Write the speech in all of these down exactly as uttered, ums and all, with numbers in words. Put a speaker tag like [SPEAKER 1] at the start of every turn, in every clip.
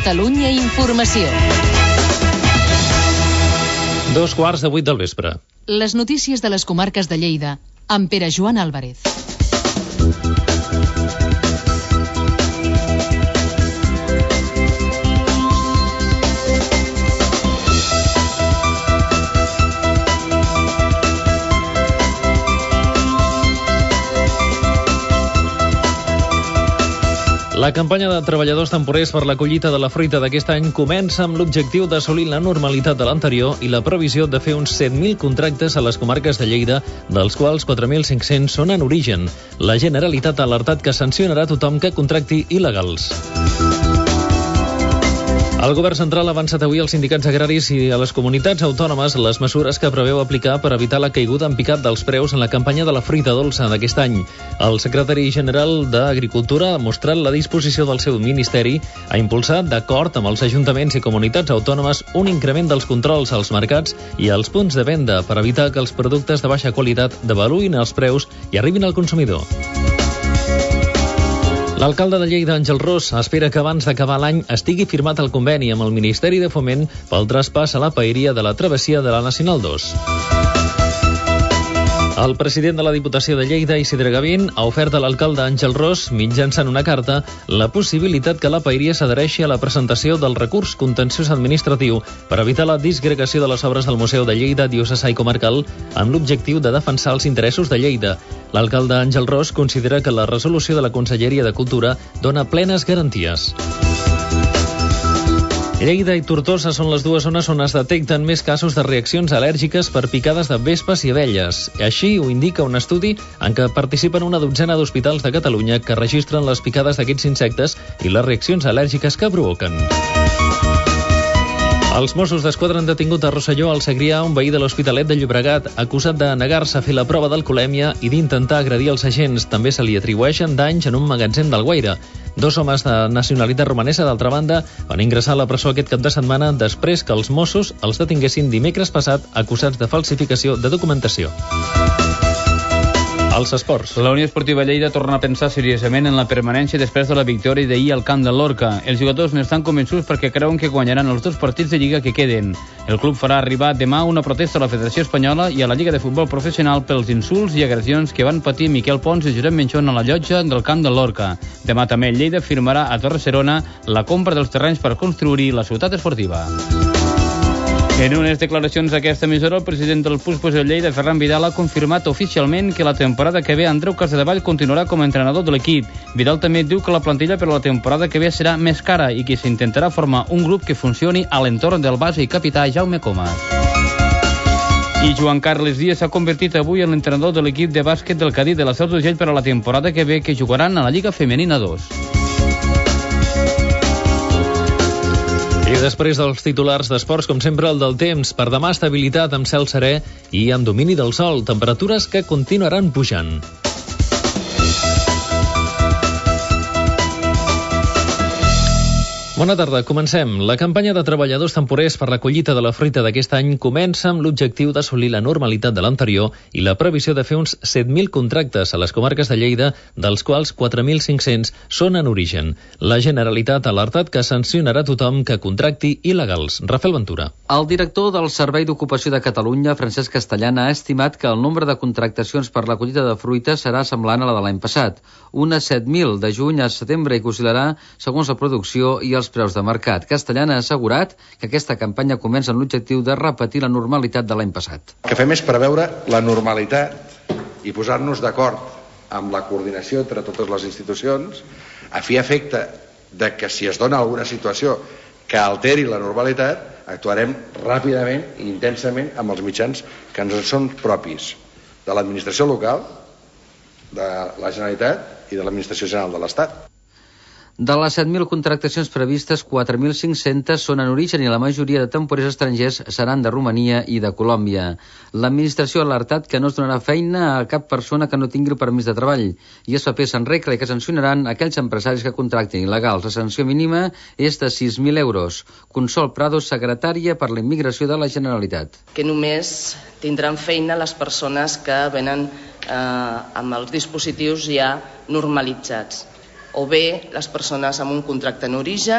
[SPEAKER 1] Catalunya Informació.
[SPEAKER 2] Dos quarts de vuit del vespre.
[SPEAKER 1] Les notícies de les comarques de Lleida, amb Pere Joan Álvarez.
[SPEAKER 2] La campanya de treballadors temporers per la collita de la fruita d'aquest any comença amb l'objectiu d'assolir la normalitat de l'anterior i la previsió de fer uns set mil contractes a les comarques de Lleida, dels quals quatre mil cinc-cents són en origen. La Generalitat ha alertat que sancionarà tothom que contracti il·legals. El govern central ha avançat avui als sindicats agraris i a les comunitats autònomes les mesures que preveu aplicar per evitar la caiguda en picat dels preus en la campanya de la fruita dolça d'aquest any. El secretari general d'Agricultura ha mostrat la disposició del seu ministeri a impulsar, d'acord amb els ajuntaments i comunitats autònomes, un increment dels controls als mercats i als punts de venda per evitar que els productes de baixa qualitat devaluïn els preus i arribin al consumidor. L'alcalde de Lleida, Àngel Ros, espera que abans d'acabar l'any estigui firmat el conveni amb el Ministeri de Foment pel traspàs a la paeria de la travessia de la Nacional dos. El president de la Diputació de Lleida, Isidre Gavín, ha ofert a l'alcalde Àngel Ros, mitjançant una carta, la possibilitat que la paeria s'adhereixi a la presentació del recurs contenciós administratiu per evitar la disgregació de les obres del Museu de Lleida Diocesà i Comarcal amb l'objectiu de defensar els interessos de Lleida. L'alcalde Àngel Ros considera que la resolució de la Conselleria de Cultura dona plenes garanties. Lleida i Tortosa són les dues zones on es detecten més casos de reaccions al·lèrgiques per picades de vespes i abelles. Així ho indica un estudi en què participen una dotzena d'hospitals de Catalunya que registren les picades d'aquests insectes i les reaccions al·lèrgiques que provoquen. Els Mossos d'Esquadra han detingut a Rosselló al Segrià un veí de l'Hospitalet de Llobregat acusat de negar-se a fer la prova d'alcoholèmia i d'intentar agredir els agents. També se li atribueixen danys en un magatzem d'Alguaire. Dos homes de nacionalitat romanesa, d'altra banda, van ingressar a la presó aquest cap de setmana després que els Mossos els detinguessin dimecres passat acusats de falsificació de documentació. Els esports.
[SPEAKER 3] La Unió Esportiva Lleida torna a pensar seriosament en la permanència després de la victòria d'ahir al camp del Lorca. Els jugadors n'estan convençuts perquè creuen que guanyaran els dos partits de Lliga que queden. El club farà arribar demà una protesta a la Federació Espanyola i a la Lliga de Futbol Professional pels insults i agressions que van patir Miquel Pons i Josep Menchón a la llotja del camp del Lorca. Demà també Lleida firmarà a Torre Serona la compra dels terrenys per construir la ciutat esportiva. En unes declaracions d'aquesta emissora, el president del P U S P de Lleida, Ferran Vidal, ha confirmat oficialment que la temporada que ve Andreu Casadevall continuarà com a entrenador de l'equip. Vidal també diu que la plantilla per a la temporada que ve serà més cara i que s'intentarà formar un grup que funcioni a l'entorn del base i capità Jaume Comas. I Joan Carles Díaz s'ha convertit avui en l'entrenador de l'equip de bàsquet del Cadí de la Seu d'Urgell per a la temporada que ve, que jugaran a la Lliga Femenina dos.
[SPEAKER 2] I després dels titulars d'esports, com sempre, el del temps. Per demà, estabilitat amb cel serè i amb domini del sol. Temperatures que continuaran pujant. Bona tarda, comencem. La campanya de treballadors temporers per la collita de la fruita d'aquest any comença amb l'objectiu d'assolir la normalitat de l'anterior i la previsió de fer uns set mil contractes a les comarques de Lleida, dels quals quatre mil cinc-cents són en origen. La Generalitat ha alertat que sancionarà tothom que contracti il·legals. Rafael Ventura.
[SPEAKER 4] El director del Servei d'Ocupació de Catalunya, Francesc Castellana, ha estimat que el nombre de contractacions per la collita de fruita serà semblant a la de l'any passat. Unes set mil de juny a setembre i que oscil·larà segons la producció i els preus de mercat. Castellana ha assegurat que aquesta campanya comença amb l'objectiu de repetir la normalitat de l'any passat.
[SPEAKER 5] El que fem és preveure la normalitat i posar-nos d'acord amb la coordinació entre totes les institucions a fi efecte de que si es dona alguna situació que alteri la normalitat, actuarem ràpidament i intensament amb els mitjans que ens són propis de l'administració local, de la Generalitat i de l'Administració General de l'Estat.
[SPEAKER 4] De les set mil contractacions previstes, quatre mil cinc-cents són en origen i la majoria de temporers estrangers seran de Romania i de Colòmbia. L'administració ha alertat que no es donarà feina a cap persona que no tingui el permís de treball i els papers en regla i que sancionaran aquells empresaris que contractin il·legals. La sanció mínima és de sis mil euros. Consol Prado, secretària per la Immigració de la Generalitat.
[SPEAKER 6] Que només tindran feina les persones que venen eh, amb els dispositius ja normalitzats, o bé les persones amb un contracte en origen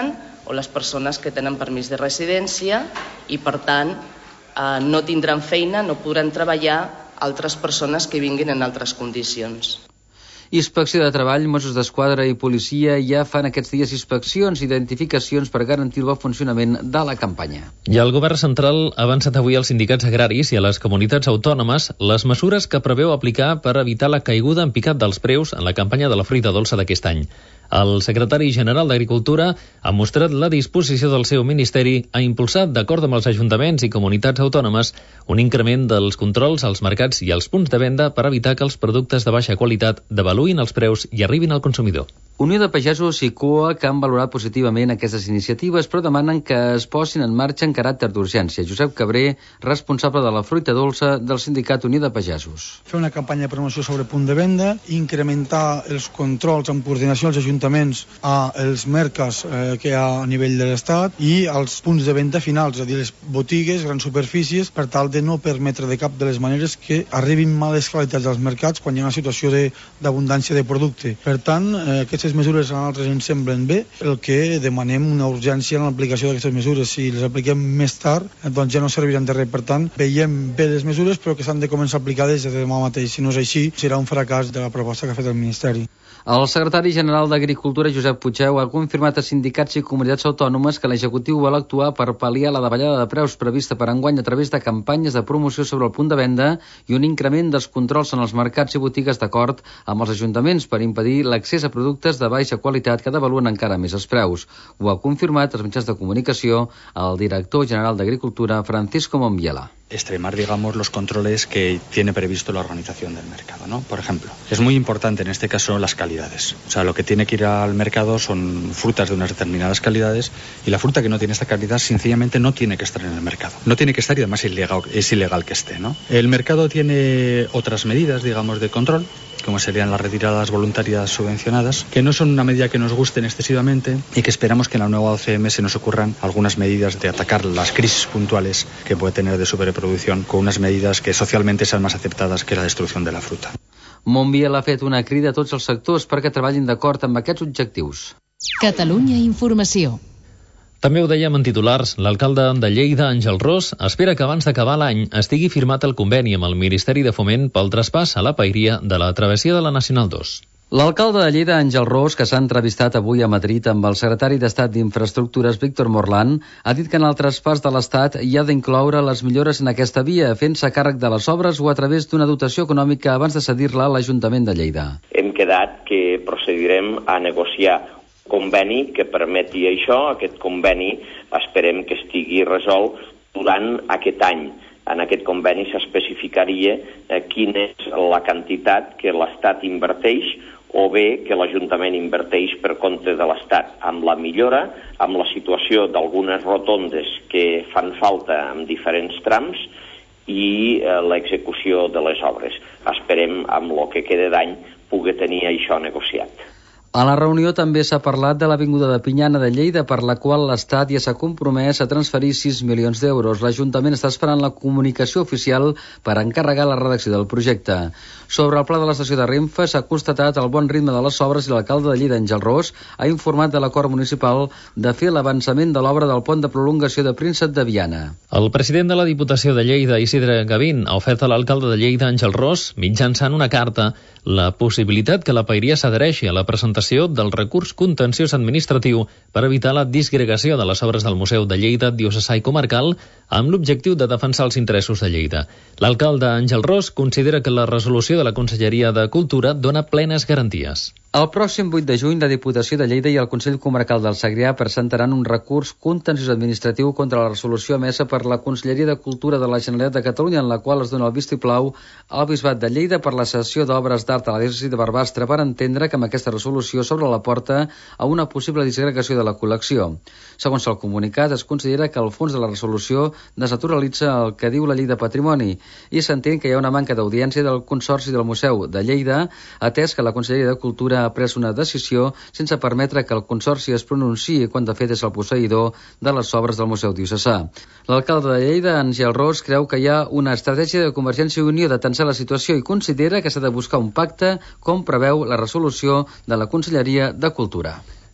[SPEAKER 6] o les persones que tenen permís de residència i, per tant, eh, no tindran feina, no podran treballar altres persones que vinguin en altres condicions.
[SPEAKER 4] Inspecció de Treball, Mossos d'Esquadra i Policia ja fan aquests dies inspeccions i identificacions per garantir el bon funcionament de la campanya.
[SPEAKER 2] I el govern central ha avançat avui als sindicats agraris i a les comunitats autònomes les mesures que preveu aplicar per evitar la caiguda en picat dels preus en la campanya de la fruita dolça d'aquest any. El secretari general d'Agricultura ha mostrat la disposició del seu ministeri a impulsar, d'acord amb els ajuntaments i comunitats autònomes, un increment dels controls als mercats i als punts de venda per evitar que els productes de baixa qualitat devaluïn els preus i arribin al consumidor.
[SPEAKER 4] Unió de Pagesos i C U A que han valorat positivament aquestes iniciatives, però demanen que es posin en marxa en caràcter d'urgència. Josep Cabré, responsable de la fruita dolça del sindicat Unió de Pagesos.
[SPEAKER 7] Fer una campanya de promoció sobre punt de venda, incrementar els controls en coordinació als ajuntaments als mercats eh, que hi ha a nivell de l'Estat i als punts de venda finals, és a dir, les botigues, grans superfícies, per tal de no permetre de cap de les maneres que arribin males qualitats als mercats quan hi ha una situació d'abundància de, de producte. Per tant, eh, aquestes mesures a nosaltres ens semblen bé. El que demanem una urgència en l'aplicació d'aquestes mesures. Si les apliquem més tard, doncs ja no serviran de res. Per tant, veiem bé les mesures, però que s'han de començar a aplicar des de demà mateix. Si no és així, serà un fracàs de la proposta que ha fet el Ministeri.
[SPEAKER 4] El secretari general d'Agricultura, Josep Puigdeu, ha confirmat a sindicats i comunitats autònomes que l'executiu vol actuar per pal·liar la davallada de preus prevista per enguany a través de campanyes de promoció sobre el punt de venda i un increment dels controls en els mercats i botigues d'acord amb els ajuntaments per impedir l'accés a productes de baixa qualitat que devaluen encara més els preus. Ho ha confirmat als mitjans de comunicació el director general d'Agricultura, Francisco Monviela.
[SPEAKER 8] Extremar, digamos, los controles que tiene previsto la organización del mercado, ¿no? Por ejemplo, es muy importante en este caso las calidades. O sea, lo que tiene que ir al mercado son frutas de unas determinadas calidades y la fruta que no tiene esta calidad sencillamente no tiene que estar en el mercado. No tiene que estar y además es ilegal, es ilegal que esté, ¿no? El mercado tiene otras medidas, digamos, de control, como serían las retiradas voluntarias subvencionadas, que no son una medida que nos gusten excesivamente y que esperamos que en la nueva O C M se nos ocurran algunas medidas de atacar las crisis puntuales que puede tener de sobreproducción con unas medidas que socialmente sean más aceptadas que la destrucción de la fruta.
[SPEAKER 4] Monviel ha fet una crida a tots els sectors perquè treballin d'acord amb aquests objectius.
[SPEAKER 1] Catalunya Informació.
[SPEAKER 2] També ho dèiem en titulars, l'alcalde de Lleida, Àngel Ros, espera que abans d'acabar l'any estigui firmat el conveni amb el Ministeri de Foment pel traspàs a la Paeria de la travessia de la Nacional dos.
[SPEAKER 4] L'alcalde de Lleida, Àngel Ros, que s'ha entrevistat avui a Madrid amb el secretari d'Estat d'Infraestructures, Víctor Morlán, ha dit que en el traspàs de l'Estat hi ha d'incloure les millores en aquesta via, fent-se càrrec de les obres o a través d'una dotació econòmica abans de cedir-la a l'Ajuntament de Lleida.
[SPEAKER 9] Hem quedat que procedirem a negociar conveni que permeti això. Aquest conveni esperem que estigui resolt durant aquest any. En aquest conveni s'especificaria eh, quina és la quantitat que l'Estat inverteix o bé que l'Ajuntament inverteix per compte de l'Estat, amb la millora, amb la situació d'algunes rotondes que fan falta en diferents trams i eh, l'execució de les obres. Esperem, amb el que queda d'any, poder tenir això negociat.
[SPEAKER 4] A la reunió també s'ha parlat de l'Avinguda de Pinyana de Lleida, per la qual l'Estat ja s'ha compromès a transferir sis milions d'euros. L'Ajuntament està esperant la comunicació oficial per encarregar la redacció del projecte. Sobre el pla de l'estació de Renfe s'ha constatat el bon ritme de les obres i l'alcalde de Lleida, Àngel Ros, ha informat de l'acord municipal de fer l'avançament de l'obra del pont de prolongació de Príncep de Viana.
[SPEAKER 2] El president de la Diputació de Lleida, Isidre Gavín, ha ofert a l'alcalde de Lleida, Àngel Ros, mitjançant una carta, la possibilitat que la Paeria s'adhereixi a la presentació del recurs contenciós administratiu per evitar la disgregació de les obres del Museu de Lleida Diocesà i Comarcal amb l'objectiu de defensar els interessos de Lleida. L'alcalde Àngel Ros considera que la resolució de la Conselleria de Cultura dona plenes garanties.
[SPEAKER 4] El pròxim vuit de juny, la Diputació de Lleida i el Consell Comarcal del Segrià presentaran un recurs contenciós administratiu contra la resolució emesa per la Conselleria de Cultura de la Generalitat de Catalunya, en la qual es dona el vistiplau al Bisbat de Lleida per la cessió d'obres d'art a la diòcesi de Barbastre, per entendre que amb aquesta resolució s'obre la porta a una possible disgregació de la col·lecció. Segons el comunicat, es considera que el fons de la resolució desnaturalitza el que diu la Llei de Patrimoni i s'entén que hi ha una manca d'audiència del Consorci del Museu de Lleida, atès que la Conselleria de Cultura ha pres una decisió sense permetre que el Consorci es pronunciï quan de fet és el posseïdor de les obres del Museu Diocesà. L'alcalde de Lleida, Àngel Ros, creu que hi ha una estratègia de Convergència i Unió de tensar la situació i considera que s'ha de buscar un pacte com preveu la resolució de la Conselleria de Cultura.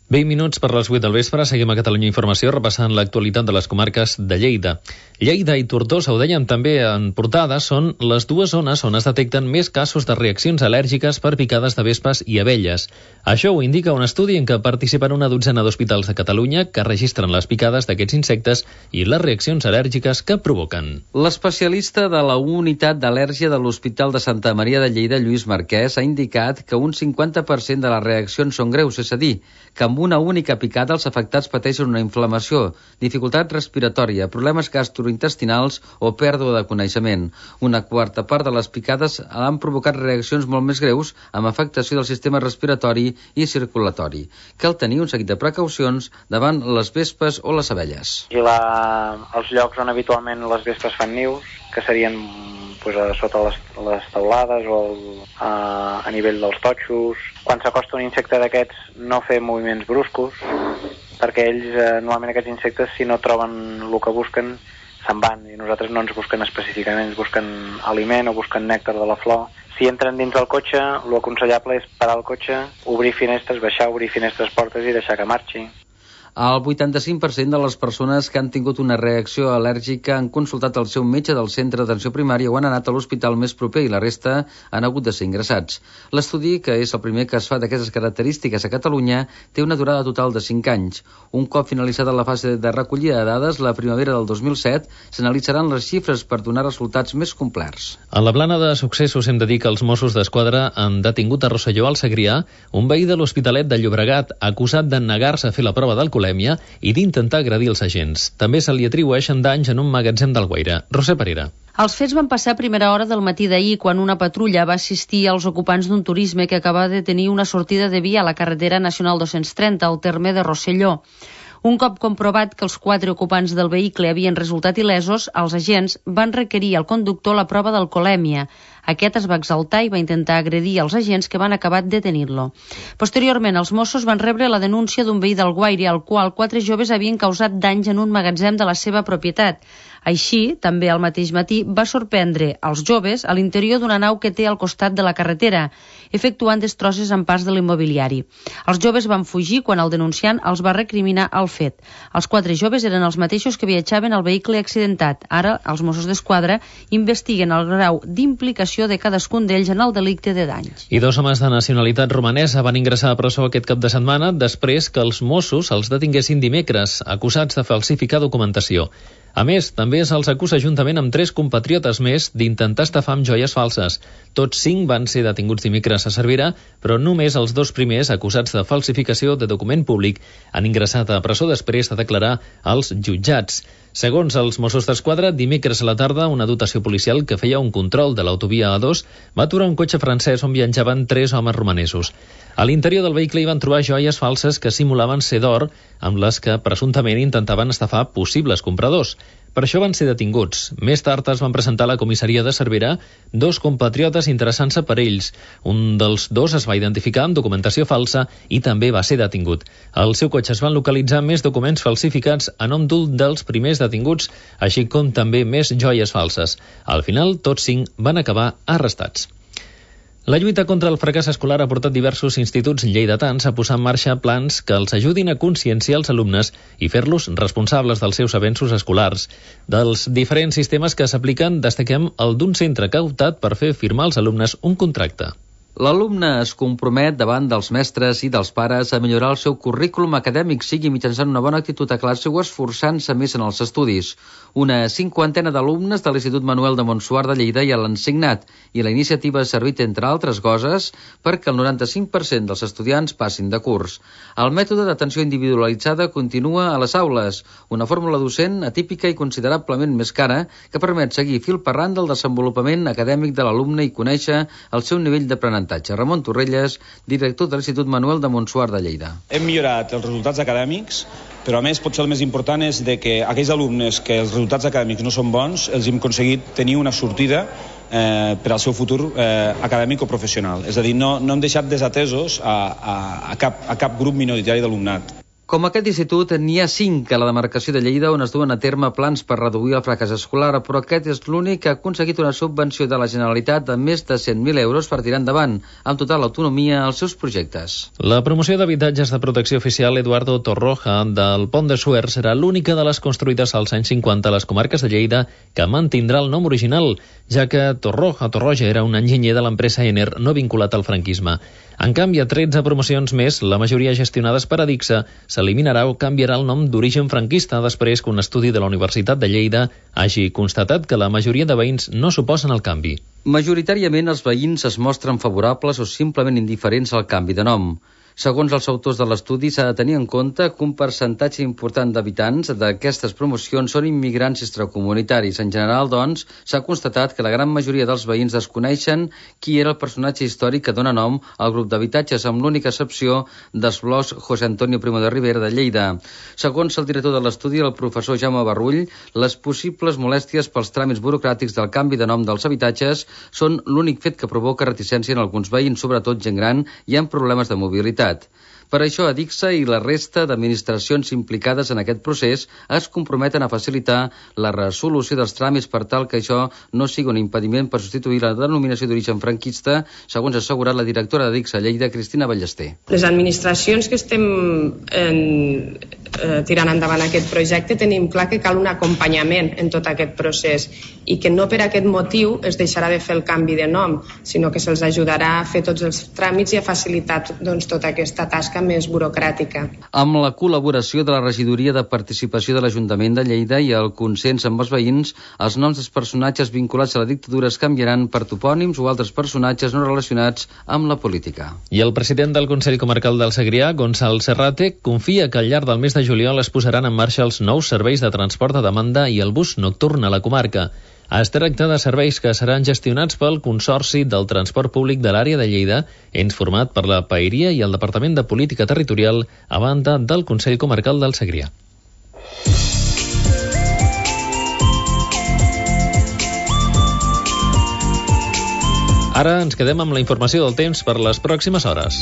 [SPEAKER 2] vint minuts per les vuit del vespre, seguim a Catalunya Informació repassant l'actualitat de les comarques de Lleida. Lleida i Tortosa, ho dèiem també en portada, són les dues zones on es detecten més casos de reaccions al·lèrgiques per picades de vespes i abelles. Això ho indica un estudi en què participen una dotzena d'hospitals de Catalunya que registren les picades d'aquests insectes i les reaccions al·lèrgiques que provoquen.
[SPEAKER 4] L'especialista de la unitat d'al·lèrgia de l'Hospital de Santa Maria de Lleida, Lluís Marquès, ha indicat que un cinquanta per cent de les reaccions són greus, és a dir, que amb una única picada els afectats pateixen una inflamació, dificultat respiratòria, problemes gastrointestinals o pèrdua de coneixement. Una quarta part de les picades han provocat reaccions molt més greus amb afectació del sistema respiratori i circulatori. Cal tenir un seguit de precaucions davant les vespes o les abelles.
[SPEAKER 10] Vigilar els llocs on habitualment les vespes fan nius, que serien pues, a sota les, les teulades o el, a, a nivell dels totxos. Quan s'acosta un insecte d'aquests, no fer moviments bruscos, perquè ells, eh, normalment aquests insectes, si no troben el que busquen, se'n van, i nosaltres no ens busquen específicament, ens busquen aliment o busquen nèctar de la flor. Si entren dins del cotxe, l'aconsellable és parar el cotxe, obrir finestres, baixar, obrir finestres, portes i deixar que marxi.
[SPEAKER 4] El vuitanta-cinc per cent de les persones que han tingut una reacció al·lèrgica han consultat el seu metge del centre d'atenció primària o han anat a l'hospital més proper i la resta han hagut de ser ingressats. L'estudi, que és el primer que es fa d'aquestes característiques a Catalunya, té una durada total de cinc anys. Un cop finalitzada la fase de recollida de dades, la primavera del dos mil set, s'analitzaran les xifres per donar resultats més complets.
[SPEAKER 2] A la plana de successos hem de dir que els Mossos d'Esquadra han detingut a Rosselló, al Segrià, un veí de l'Hospitalet de Llobregat acusat de negar-se a fer la prova d'alcoholèmia i d'intentar agredir els agents. També se li atribueixen danys en un magatzem d'Alguaire. Roser Parera.
[SPEAKER 11] Els fets van passar a primera hora del matí d'ahir, quan una patrulla va assistir als ocupants d'un turisme que acabava de tenir una sortida de via a la carretera nacional dos-cents trenta, al terme de Rosselló. Un cop comprovat que els quatre ocupants del vehicle havien resultat il·lesos, els agents van requerir al conductor la prova d'alcoholèmia. Aquest es va exaltar i va intentar agredir els agents, que van acabar detenint-lo. Posteriorment, els Mossos van rebre la denúncia d'un veí d'Alguaire, al qual quatre joves havien causat danys en un magatzem de la seva propietat. Així, també al mateix matí, va sorprendre els joves a l'interior d'una nau que té al costat de la carretera, efectuant destrosses en parts de l'immobiliari. Els joves van fugir quan el denunciant els va recriminar el fet. Els quatre joves eren els mateixos que viatjaven al vehicle accidentat. Ara, els Mossos d'Esquadra investiguen el grau d'implicació de cadascun d'ells en el delicte de danys.
[SPEAKER 2] I dos homes de nacionalitat romanesa van ingressar a presó aquest cap de setmana després que els Mossos els detinguessin dimecres, acusats de falsificar documentació. A més, també se'ls acusa juntament amb tres compatriotes més d'intentar estafar amb joies falses. Tots cinc van ser detinguts dimecres a Cervera, però només els dos primers, acusats de falsificació de document públic, han ingressat a presó després de declarar als jutjats. Segons els Mossos d'Esquadra, dimecres a la tarda, una dotació policial que feia un control de l'autovia A dos va aturar un cotxe francès on viatjaven tres homes romanesos. A l'interior del vehicle hi van trobar joies falses que simulaven ser d'or, amb les que presumptament intentaven estafar possibles compradors. Per això van ser detinguts. Més tard es van presentar a la comissaria de Cervera dos compatriotes interessant-se per ells. Un dels dos es va identificar amb documentació falsa i també va ser detingut. Al seu cotxe es van localitzar més documents falsificats a nom d'un dels primers detinguts, així com també més joies falses. Al final, tots cinc van acabar arrestats. La lluita contra el fracàs escolar ha portat diversos instituts lleidatans a posar en marxa plans que els ajudin a conscienciar els alumnes i fer-los responsables dels seus avenços escolars. Dels diferents sistemes que s'apliquen, destaquem el d'un centre que ha optat per fer firmar als alumnes un contracte.
[SPEAKER 4] L'alumne es compromet davant dels mestres i dels pares a millorar el seu currículum acadèmic, sigui mitjançant una bona actitud a classe o esforçant-se més en els estudis. Una cinquantena d'alumnes de l'Institut Manuel de Montsuar de Lleida ja l'han signat i la iniciativa ha servit, entre altres coses, perquè el noranta-cinc per cent dels estudiants passin de curs. El mètode d'atenció individualitzada continua a les aules, una fórmula docent atípica i considerablement més cara que permet seguir fil per randa el desenvolupament acadèmic de l'alumne i conèixer el seu nivell d'aprenentatge. Ramon Torrelles, director de l'Institut Manuel de Montsuar de Lleida.
[SPEAKER 12] Hem millorat els resultats acadèmics, però a més potser el més important és de que aquells alumnes que els resultats acadèmics no són bons, els hem aconseguit tenir una sortida eh, per al seu futur eh, acadèmic o professional. És a dir, no, no hem deixat desatesos a, a, a, cap, a cap grup minoritari d'alumnat.
[SPEAKER 4] Com aquest institut, n'hi ha cinc a la demarcació de Lleida on es duen a terme plans per reduir el fracàs escolar, però aquest és l'únic que ha aconseguit una subvenció de la Generalitat de més de cent mil euros per tirar endavant, amb total autonomia, els seus projectes.
[SPEAKER 2] La promoció d'habitatges de protecció oficial Eduardo Torroja del Pont de Suert serà l'única de les construïdes als anys cinquanta a les comarques de Lleida que mantindrà el nom original, ja que Torroja, Torroja era un enginyer de l'empresa Ener no vinculat al franquisme. En canvi, a tretze promocions més, la majoria gestionades per Adixa, s'eliminarà o canviarà el nom d'origen franquista després que un estudi de la Universitat de Lleida hagi constatat que la majoria de veïns no s'oposen al canvi.
[SPEAKER 4] Majoritàriament els veïns es mostren favorables o simplement indiferents al canvi de nom. Segons els autors de l'estudi, s'ha de tenir en compte que un percentatge important d'habitants d'aquestes promocions són immigrants extracomunitaris. En general, doncs, s'ha constatat que la gran majoria dels veïns desconeixen qui era el personatge històric que dona nom al grup d'habitatges, amb l'única excepció dels blocs José Antonio Primo de Rivera de Lleida. Segons el director de l'estudi, el professor Jaume Barrull, les possibles molèsties pels tràmits burocràtics del canvi de nom dels habitatges són l'únic fet que provoca reticència en alguns veïns, sobretot gent gran i amb problemes de mobilitat. Per això, Adixa i la resta d'administracions implicades en aquest procés es comprometen a facilitar la resolució dels tràmits per tal que això no sigui un impediment per substituir la denominació d'origen franquista, segons ha assegurat la directora d'Adixa Lleida, Cristina Ballester.
[SPEAKER 13] Les administracions que estem en, eh, tirant endavant aquest projecte tenim clar que cal un acompanyament en tot aquest procés i que no per aquest motiu es deixarà de fer el canvi de nom, sinó que se'ls ajudarà a fer tots els tràmits i a facilitar doncs, tota aquesta tasca més burocràtica.
[SPEAKER 4] Amb la col·laboració de la Regidoria de Participació de l'Ajuntament de Lleida i el consens amb els veïns, els noms dels personatges vinculats a la dictadura es canviaran per topònims o altres personatges no relacionats amb la política.
[SPEAKER 2] I el president del Consell Comarcal del Segrià, Gonçal Serrate, confia que al llarg del mes de juliol es posaran en marxa els nous serveis de transport a demanda i el bus nocturn a la comarca. Es tracta de serveis que seran gestionats pel Consorci del Transport Públic de l'àrea de Lleida, ens format per la Paeria i el Departament de Política Territorial, a banda del Consell Comarcal del Segrià. Ara ens quedem amb la informació del temps per les pròximes hores.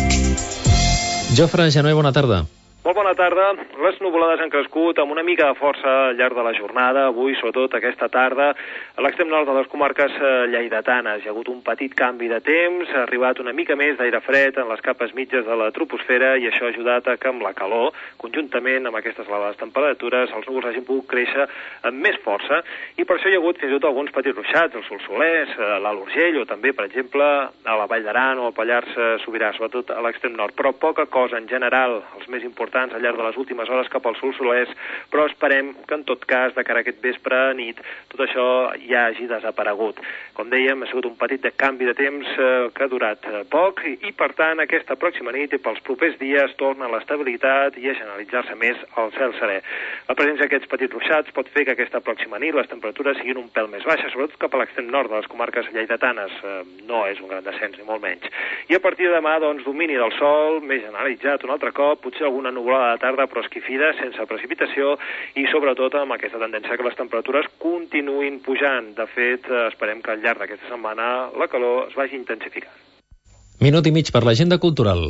[SPEAKER 2] Jofre Genué, bona tarda.
[SPEAKER 14] Molt bona tarda. Les nuvolades han crescut amb una mica de força al llarg de la jornada. Avui, sobretot aquesta tarda, a l'extrem nord de les comarques lleidatanes. Hi ha hagut un petit canvi de temps, ha arribat una mica més d'aire fred en les capes mitges de la troposfera i això ha ajudat a que amb la calor, conjuntament amb aquestes elevades temperatures, els núvols hagin pogut créixer amb més força i per això hi ha hagut fins i tot alguns petits ruixats, el Solsonès, l'Alt Urgell o també, per exemple, a la Vall d'Aran o al Pallars Sobirà, sobretot a l'extrem nord. Però poca cosa en general, els més importants al llarg de les últimes hores cap al Solsonès, però esperem que en tot cas, de cara a aquest vespre nit, tot això ja hagi desaparegut. Com dèiem, ha sigut un petit canvi de temps eh, que ha durat eh, poc i, i per tant aquesta pròxima nit i pels propers dies torna l'estabilitat i a generalitzar-se més el cel serè. La presència d'aquests petits ruixats pot fer que aquesta pròxima nit les temperatures siguin un pèl més baixes, sobretot cap a l'extrem nord de les comarques lleidatanes. Eh, no és un gran descens, ni molt menys. I a partir de demà, doncs, domini del sol, més generalitzat un altre cop, potser alguna nuvolada de tarda però esquifida, sense precipitació i sobretot amb aquesta tendència que les temperatures continuïn pujant. De fet, esperem que al llarg d'aquesta setmana la calor es vagi intensificant.
[SPEAKER 2] Minut i mig per l'agenda cultural.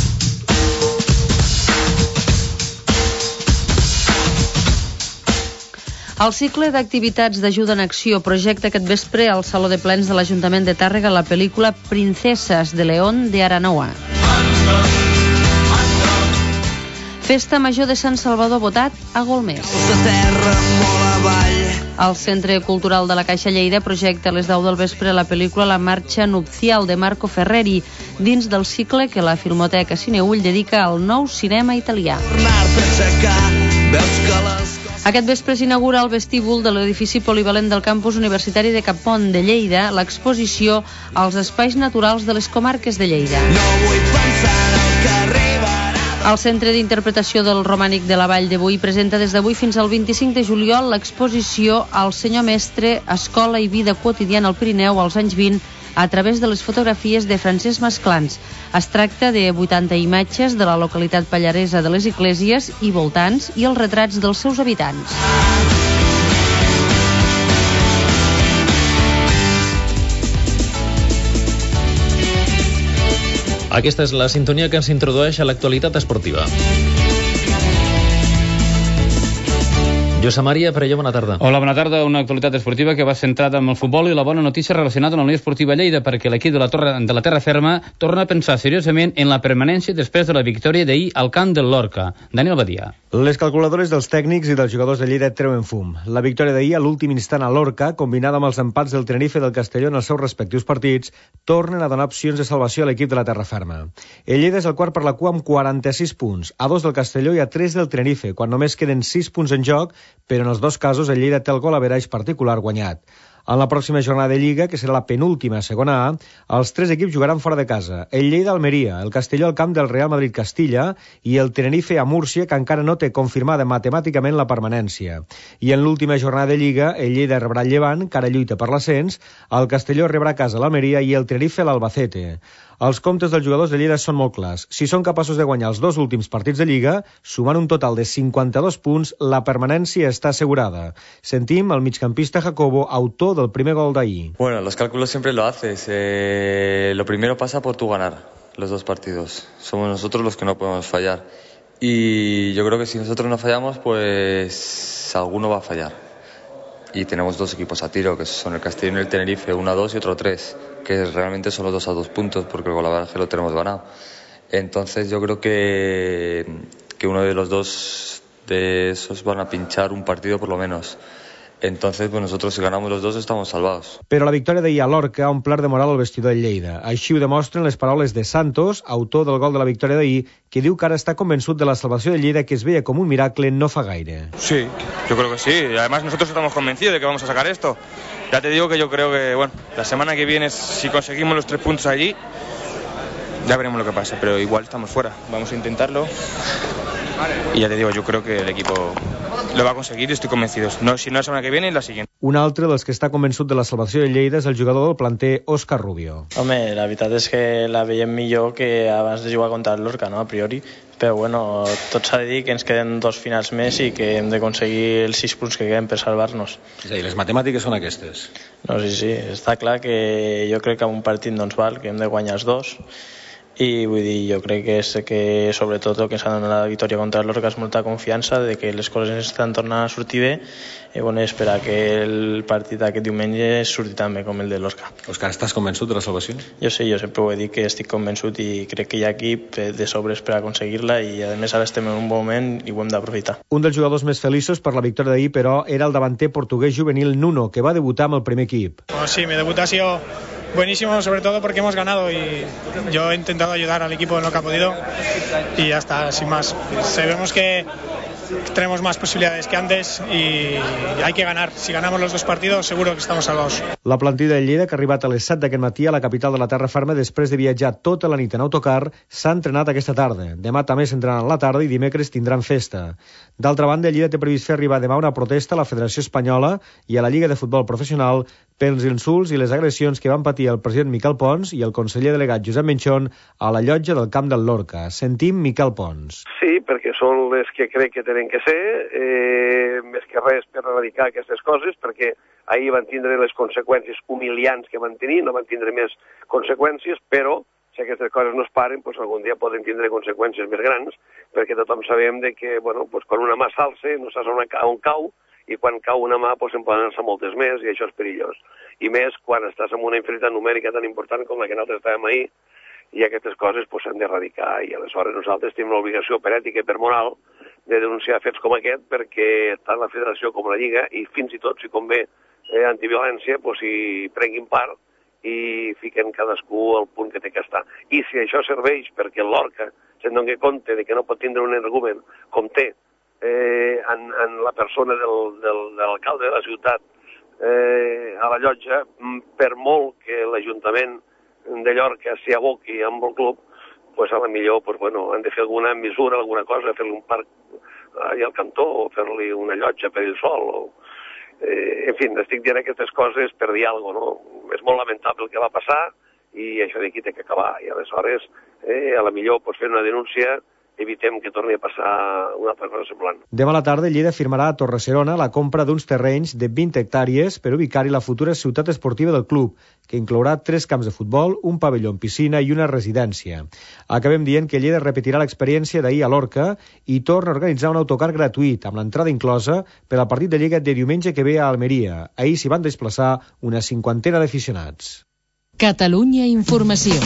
[SPEAKER 11] El cicle d'activitats d'ajuda en acció projecta aquest vespre al Saló de Plens de l'Ajuntament de Tàrrega la pel·lícula Princesas de León de Aranoa. Festa Major de Sant Salvador Botat a Golmés. El Centre Cultural de la Caixa Lleida projecta a les deu del vespre la pel·lícula La Marxa Nupcial de Marco Ferreri, dins del cicle que la Filmoteca Cineull dedica al nou cinema italià. Aquest vespre s'inaugura al vestíbul de l'edifici polivalent del campus universitari de Capont de Lleida l'exposició als espais naturals de les comarques de Lleida. No vull pensar en el que arriba. El Centre d'Interpretació del Romànic de la Vall de Boí presenta des d'avui fins al vint-i-cinc de juliol l'exposició al senyor mestre, escola i vida quotidiana al Pirineu als anys vint a través de les fotografies de Francesc Masclans. Es tracta de vuitanta imatges de la localitat pallaresa de les Iglésies i voltants i els retrats dels seus habitants.
[SPEAKER 2] Aquesta és la sintonia que ens introdueix a l'actualitat esportiva. Josep Maria Perelló, bona tarda.
[SPEAKER 3] Hola, bona tarda. Una actualitat esportiva que va centrada en el futbol i la bona notícia relacionada amb la Unió Esportiva Lleida, perquè l'equip de la Torre de la Terra Ferma torna a pensar seriosament en la permanència després de la victòria d'ahir al camp del Lorca. Daniel Badia.
[SPEAKER 15] Les calculadores dels tècnics i dels jugadors de Lleida treuen fum. La victòria d'ahir a l'últim instant a Lorca, combinada amb els empats del Tenerife i del Castelló en els seus respectius partits, tornen a donar opcions de salvació a l'equip de la Terra Ferma. El Lleida és el quart per la cua amb quaranta-sis punts, a dos del Castelló i a tres del Tenerife, quan només queden sis punts en joc, però en els dos casos el Lleida té el gol average particular guanyat. En la pròxima jornada de Lliga, que serà la penúltima a segona A, els tres equips jugaran fora de casa. El Lleida a Almeria, el Castelló al camp del Real Madrid-Castilla i el Tenerife a Múrcia, que encara no té confirmada matemàticament la permanència. I en l'última jornada de Lliga, el Lleida rebrà el Llevant, que ara lluita per l'ascens, el Castelló rebrà a casa l'Almeria i el Tenerife l'Albacete. Els comptes dels jugadors de Lleida són molt clars. Si són capaços de guanyar els dos últims partits de Lliga, sumant un total de cinquanta-dos punts, la permanència està assegurada. Sentim el migcampista Jacobo, autor del primer gol d'ahir.
[SPEAKER 16] Bueno, los cálculos siempre lo haces. Eh, lo primero pasa por tu ganar los dos partidos. Somos nosotros los que no podemos fallar. Y yo creo que si nosotros no fallamos, pues alguno va a fallar. Y tenemos dos equipos a tiro, que son el Castellón y el Tenerife, uno a dos y otro a tres, que realmente son los dos a dos puntos, porque el golaveraje lo tenemos ganado. Entonces yo creo que, que uno de los dos de esos van a pinchar un partido por lo menos. Entonces, pues nosotros si ganamos los dos estamos salvados.
[SPEAKER 15] Però la victòria d'ahir a Lorca ha omplert de moral el vestidor de Lleida. Així ho demostren les paraules de Santos, autor del gol de la victòria d'ahir, que diu que ara està convençut de la salvació de Lleida, que es veia com un miracle no fa gaire.
[SPEAKER 17] Sí, yo creo que sí. Además nosotros estamos convencidos de que vamos a sacar esto. Ya te digo que yo creo que, bueno, la semana que viene, si conseguimos los tres puntos allí, ya veremos lo que pasa. Pero igual estamos fuera. Vamos a intentarlo. Y ya te digo, yo creo que el equipo lo va a conseguir, estoy convencido. No, si no la semana que viene, la siguiente.
[SPEAKER 15] Un altre dels que està convençut de la salvació de Lleida és el jugador del planter Òscar Rubio.
[SPEAKER 18] Home, la veritat és que la veiem millor que abans de jugar contra el Lorca, no?, a priori. Però bueno, tot s'ha de dir que ens queden dos finals més i que hem d'aconseguir els sis punts que queden per salvar-nos.
[SPEAKER 19] És a dir, les matemàtiques són aquestes.
[SPEAKER 18] No, sí, sí, està clar que jo crec que en un partit no ens val, que hem de guanyar els dos. I vull dir, jo crec que és que sobretot el que ens ha donat la victòria contra el Lorca és molta confiança de que les coses ens estan tornant a sortir bé i bueno, esperar que el partit d'aquest diumenge surti tan bé com el de Lorca.
[SPEAKER 19] Òscar, estàs convençut de la salvació?
[SPEAKER 18] Jo sí, jo sempre ho he dit que estic convençut i crec que hi ha equip de sobres per aconseguir-la i a més ara estem en un bon moment i ho hem d'aprofitar.
[SPEAKER 15] Un dels jugadors més feliços per la victòria d'ahir, però, era el davanter portuguès juvenil Nuno, que va debutar amb el primer equip.
[SPEAKER 20] Bueno, sí, mi debut ha sido buenísimo, sobre todo porque hemos ganado y yo he intentado ayudar al equipo en lo que ha podido y ya está, sin más. Sabemos que tenemos más posibilidades que antes y hay que ganar. Si ganamos los dos partidos seguro que estamos salvados.
[SPEAKER 15] La plantilla de Lleida, que ha arribat a les set d'aquest matí a la capital de la Terra Ferma després de viatjar tota la nit en autocar, s'ha entrenat aquesta tarda. Demà també s'entrenaran a la tarda i dimecres tindran festa. D'altra banda, Lleida té previst fer arribar demà una protesta a la Federació Espanyola i a la Lliga de Futbol Professional pels insults i les agressions que van patir el president Miquel Pons i el conseller delegat Josep Menchón a la llotja del camp del Lorca. Sentim Miquel Pons.
[SPEAKER 21] Sí, perquè són les que crec que tenen que ser, eh, més que res per erradicar aquestes coses, perquè ahir van tindre les conseqüències humiliants que van tenir, no van tindre més conseqüències, però si aquestes coses no es paren, doncs algun dia poden tindre conseqüències més grans, perquè tothom sabem de que, bueno, doncs quan una mà s'alça no saps on, on cau, i quan cau una mà doncs, en poden alçar moltes més i això és perillós. I més quan estàs en una inferioritat numèrica tan important com la que nosaltres estàvem ahir i aquestes coses s'han doncs, d'erradicar i aleshores nosaltres tenim l'obligació per ètica i per moral de denunciar fets com aquest perquè tant la Federació com la Lliga i fins i tot, si convé, eh, antiviolència, doncs, hi prenguin part i fiquen cadascú al punt que té que estar. I si això serveix perquè el Lorca se'n doni compte de que no pot tindre un argument com té Eh, en, en la persona del, del, de l'alcalde de la ciutat eh, a la llotja, per molt que l'Ajuntament de Llorca s'hi aboqui amb el club, pues a la millor pues, bueno, han de fer alguna mesura, alguna cosa, fer-li un parc allà al cantó o fer-li una llotja per ell sol. O, eh, en fi, estic dient aquestes coses per dir alguna cosa, no? És molt lamentable el que va passar i això d'aquí té que acabar. I aleshores, eh, a la millor pues, fer una denúncia evitem que torni a passar una altra cosa semblant.
[SPEAKER 15] Demà a la tarda, Lleida firmarà a Torre-serona la compra d'uns terrenys de vint hectàrees per ubicar-hi la futura ciutat esportiva del club, que inclourà tres camps de futbol, un pavelló amb piscina i una residència. Acabem dient que Lleida repetirà l'experiència d'ahir a Lorca i torna a organitzar un autocar gratuït, amb l'entrada inclosa per al partit de Lliga de diumenge que ve a Almeria. Ahir s'hi van desplaçar una cinquantena d'aficionats.
[SPEAKER 1] Catalunya Informació.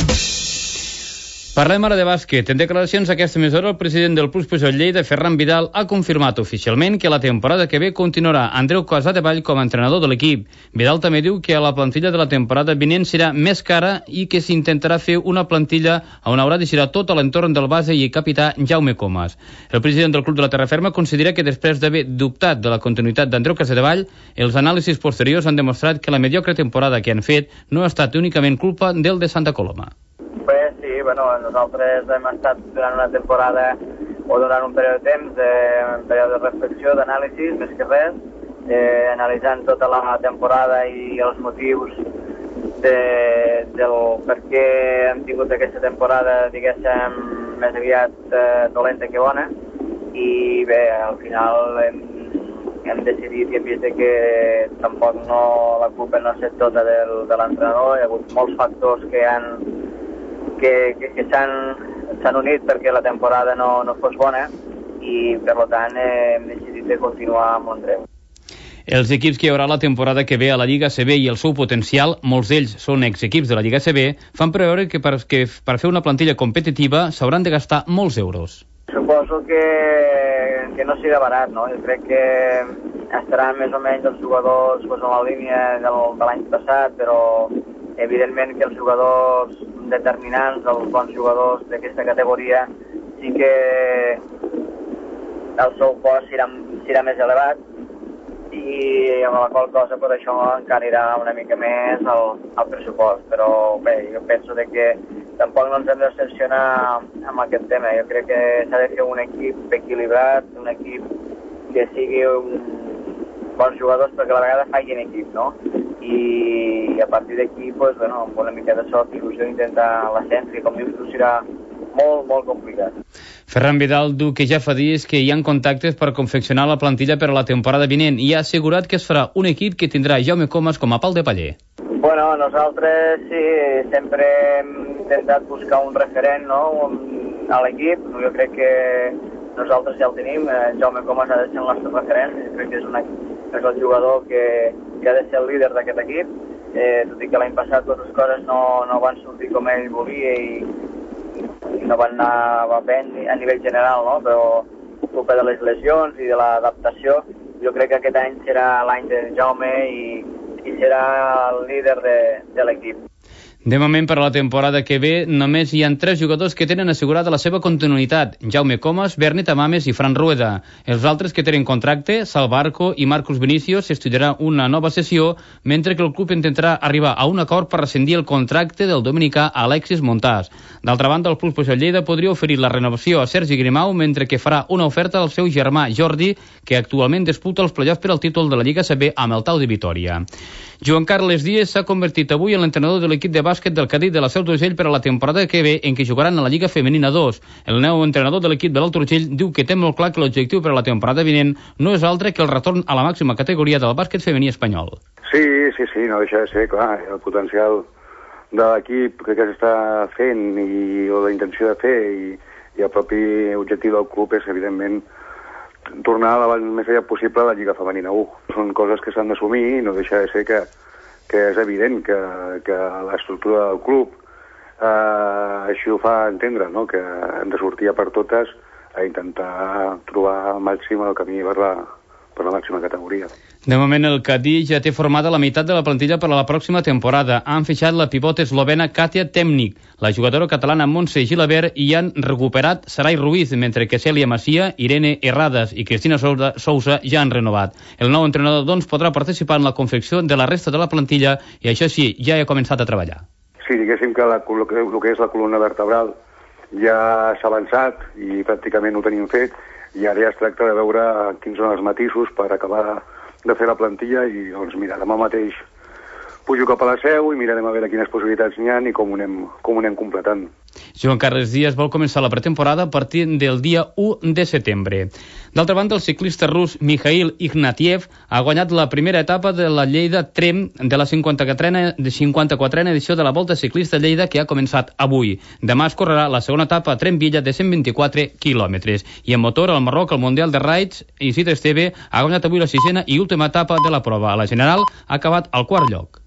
[SPEAKER 3] Parlem ara de bàsquet. En declaracions a aquesta emissora, el president del Plus Pujol Lleida, Ferran Vidal, ha confirmat oficialment que la temporada que ve continuarà Andreu Casadevall com a entrenador de l'equip. Vidal també diu que la plantilla de la temporada vinent serà més cara i que s'intentarà fer una plantilla on haurà de girar tot a l'entorn del base i capità Jaume Comas. El president del club de la Terraferma considera que després d'haver dubtat de la continuïtat d'Andreu Casadevall, els anàlisis posteriors han demostrat que la mediocre temporada que han fet no ha estat únicament culpa del de Santa Coloma.
[SPEAKER 5] Bé, sí, bueno, nosaltres hem estat durant una temporada o durant un període de temps, eh, un període de reflexió, d'anàlisis, més que res, eh, analitzant tota la temporada i els motius de, del per què hem tingut aquesta temporada, diguéssim, més aviat eh, dolenta que bona, i bé, al final hem, hem decidit i hem vist que tampoc no, la culpa no ha estat tota del, de l'entrenador, hi ha hagut molts factors que han que, que, que s'han unit perquè la temporada no, no fos bona i per tant eh, hem decidit de continuar amb l'Andreu.
[SPEAKER 3] Els equips que hi haurà la temporada que ve a la Lliga A C B i el seu potencial, molts d'ells són exequips de la Lliga A C B, fan preveure que per, que per fer una plantilla competitiva s'hauran de gastar molts euros.
[SPEAKER 5] Suposo que, que no serà barat, no? Jo crec que estaran més o menys els jugadors pues, en la línia del, de l'any passat, però evidentment que els jugadors determinants, els bons jugadors d'aquesta categoria, sí que el seu cost serà, serà més elevat i amb la qual cosa per això encara irà una mica més al, al pressupost. Però bé, jo penso de que tampoc no ens hem de decepcionar amb aquest tema. Jo crec que s'ha de fer un equip equilibrat, un equip que sigui un bons jugadors perquè a la vegada facin equip, no? I a partir d'aquí, pues, bueno, amb una mica de sort i il·lusió intentar l'ascens, que com dius tu serà molt, molt complicat.
[SPEAKER 3] Ferran Vidal diu que ja fa dies que hi ha contactes per confeccionar la plantilla per a la temporada vinent i ha assegurat que es farà un equip que tindrà Jaume Comas com a pal de paller.
[SPEAKER 5] Bueno, nosaltres sí, sempre hem intentat buscar un referent, no?, a l'equip. Jo crec que nosaltres ja el tenim, Jaume Comas ha de ser el nostre referent, jo crec que és, una, és el jugador que, que ha de ser el líder d'aquest equip, eh, tot i que l'any passat totes les coses no, no van sortir com ell volia i, i no van anar bé a nivell general, no? Però culpa de les lesions i de l'adaptació, jo crec que aquest any serà l'any de Jaume i, i serà el líder de, de l'equip.
[SPEAKER 3] De moment, per a la temporada que ve, només hi ha tres jugadors que tenen assegurada la seva continuïtat: Jaume Comas, Berni Tamames i Fran Rueda. Els altres que tenen contracte, Salvarco i Marcus Vinicius, s'estudiarà una nova sessió, mentre que el club intentarà arribar a un acord per rescindir el contracte del dominicà Alexis Montàs. D'altra banda, el Plus Pujol Lleida podria oferir la renovació a Sergi Grimau, mentre que farà una oferta al seu germà Jordi, que actualment disputa els play-offs per al títol de la Lliga A C B amb el Tau de Vitòria. Joan Carles Díez s'ha convertit avui en l'entrenador de l'equip de bàsquet del Cadí de la Seu d'Urgell per a la temporada que ve, en què jugaran a la Lliga Femenina dos. El nou entrenador de l'equip de l'Alt Urgell diu que té molt clar que l'objectiu per a la temporada vinent no és altre que el retorn a la màxima categoria del bàsquet femení espanyol.
[SPEAKER 22] Sí, sí, sí, no deixa de ser, clar, el potencial de l'equip que s'està fent i o la intenció de fer i, i el propi objectiu del club és, evidentment, tornar el més aviat possible a la Lliga Femenina u. Són coses que s'han d'assumir i no deixa de ser que, que és evident que, que l'estructura del club eh, així ho fa entendre, no? Que hem de sortir a per totes a intentar trobar al màxim el camí per la, per la màxima categoria.
[SPEAKER 3] De moment, el Cadí ja té formada la meitat de la plantilla per a la pròxima temporada. Han fitxat la pivot eslovena Katia Temnik, la jugadora catalana Montse Gilabert i han recuperat Sarai Ruiz, mentre que Cèlia Macia, Irene Errades i Cristina Sousa, Sousa ja han renovat. El nou entrenador, doncs, podrà participar en la confecció de la resta de la plantilla i això sí, ja ha començat a treballar.
[SPEAKER 22] Sí, diguéssim que la, el que és la columna vertebral ja s'ha avançat i pràcticament ho tenim fet i ara ja es tracta de veure quins són els matisos per acabar de fer la plantilla i doncs mira, demà mateix pujo cap a la seu i mirarem a veure quines possibilitats n'hi ha i com ho anem, com ho anem completant.
[SPEAKER 3] Joan Carles Díaz vol començar la pretemporada a partir del dia u de setembre. D'altra banda, el ciclista rus Mikhail Ignatiev ha guanyat la primera etapa de la Lleida-Trem de la cinquanta-quatrena edició de la Volta Ciclista Lleida, que ha començat avui. Demà es correrà la segona etapa a Trem-Villa de cent vint-i-quatre quilòmetres. I en motor, al Marroc, el Mundial de Raids, Isidre Esteve ha guanyat avui la sisena i última etapa de la prova. A la general ha acabat al quart lloc.